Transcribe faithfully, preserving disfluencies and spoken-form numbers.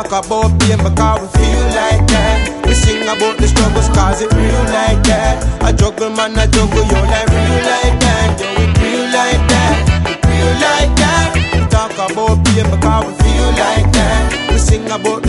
talk about pain because we feel like that. We sing about the struggles cause it real like that. I juggle man, I juggle your life real like that. Yo, it real like that, it real like that. We talk about pain because we feel like that. We sing about